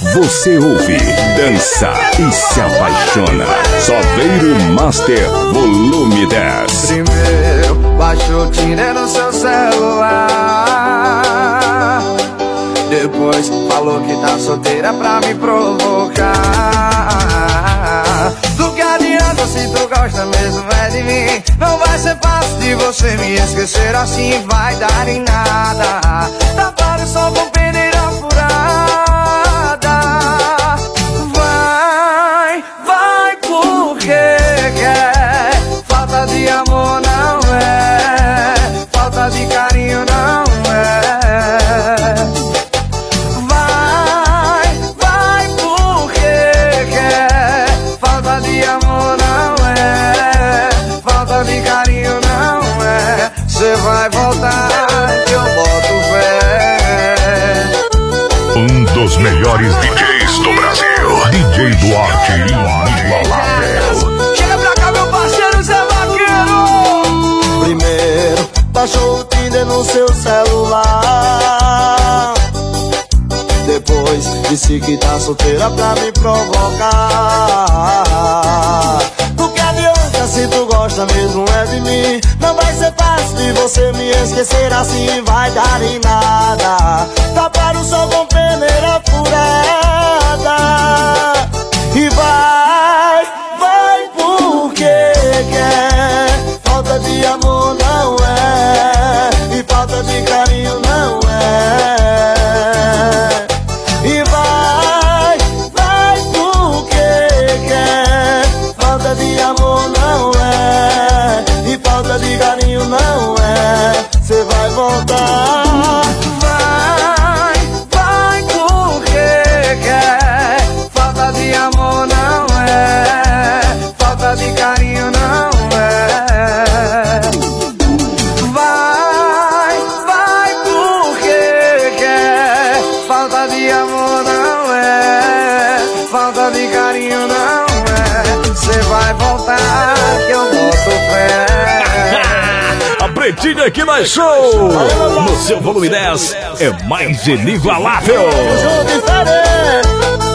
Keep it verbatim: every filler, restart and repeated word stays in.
você ouve, dança e se apaixona. Soveiro Master Volume dez. Primeiro baixou o Tinder no seu celular, depois falou que tá solteira pra me provocar. Do que adianta se tu gosta mesmo é de mim? Não vai ser fácil de você me esquecer assim, vai dar em nada. Tapar o sol com peneira furada. Vai, vai porque quer. Falta de amor não é, falta de carinho não é. Vai, vai porque quer. Falta de amor não é, falta de carinho não é. Cê vai voltar que eu boto fé. Um dos melhores D Js do Brasil, D J Duarte inigualável. Chega pra cá meu parceiro Zé Vaqueiro. Primeiro baixou o Tinder no seu celular, depois disse que tá solteira pra me provocar. Do que adianta se tu gosta mesmo é de mim? Não vai ser fácil de você me esquecer assim, vai dar em nada. Tapar o sol com peneira furada. E vai, vai porque quer. Falta de amor não é, e falta de carinho não é. E vai, vai porque quer. Falta de amor não é, e falta de carinho não é. Cê vai voltar. Vai, vai porque quer. Falta de amor não é, falta de carinho não é. Vai, vai porque quer. Falta de amor não é, falta de carinho não é. Cê vai voltar que eu boto fé. A Pretinha que mais show no seu volume dez é mais inigualável. Jogo diferente.